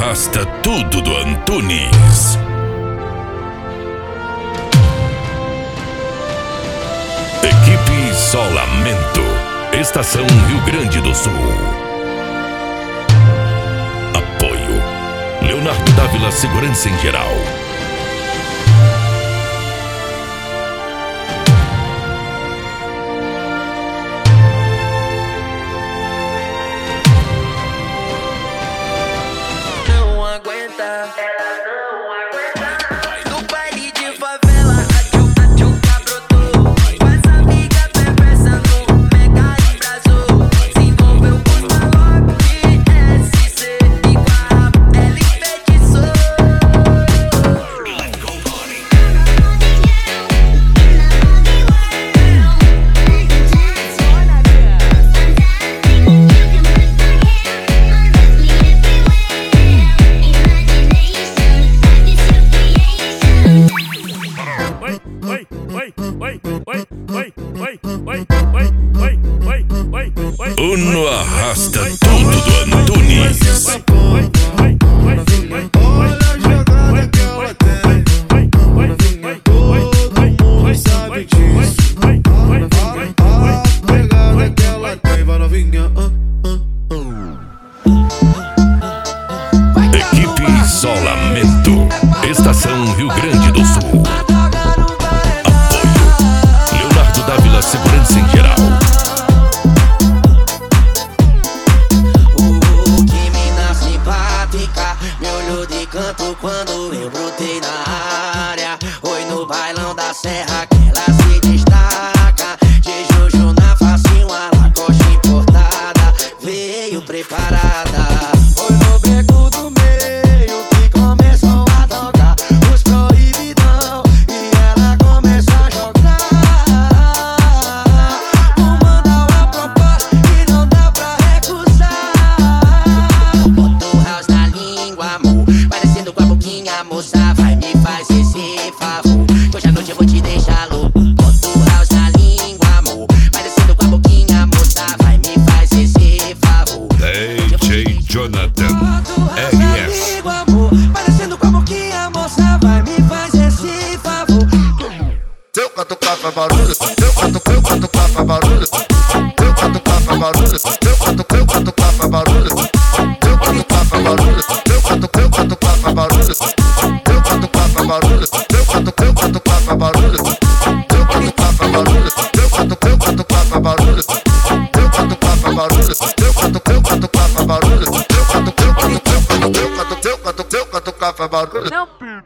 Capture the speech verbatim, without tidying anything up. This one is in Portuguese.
arrasta tudo do Antunes. Equipe Isolamento, Estação Rio Grande do Sul. Apoio Leonardo Dávila Segurança em Geral. Não aguenta, ela não aguenta. No baile de favela, a tchuca tchuca brotou. Com essa amiga perversa no mega embrasou. Se envolveu com os malocos de S C e com a raba ela enfeitiçou. Uno arrasta tudo do Antunes. Equipe Isolamento, Estação Rio Grande do Sul. Apoio Leonardo Dávila Segurança em Geral. Me olhou de canto quando eu brotei na área. Oi, no bailão da serra que ela se destaca. De Jojo na face, uma lacoste importada. Veio preparada. Oi, no beco do meio que começou a tocar os proibidão e ela começa a jogar. Não manda uma proposta que não dá pra recusar. Bota o house na língua, amor, parecendo com a boquinha, moça, vai me faz esse favor, que hoje à noite eu vou te deixar louco. Bota o house na língua, amor, parecendo com a boquinha, moça, vai me faz esse favor. D J Jonathan R S. Parecendo com a boquinha, moça, vai me faz esse favor. Seu catucar faz barulho, seu catucar catucar faz barulho, seu catucar faz barulho, seu catucar catucar faz barulho, seu catucar faz barulho, seu catucar catucar faz barulho, seu catucar faz barulho, seu catucar catucar faz barulho, seu catucar faz barulho, seu catucar catucar faz barulho, seu catucar faz barulho, seu catucar catucar faz barulho, seu catucar catucar faz barulho, seu catucar catucar faz barulho.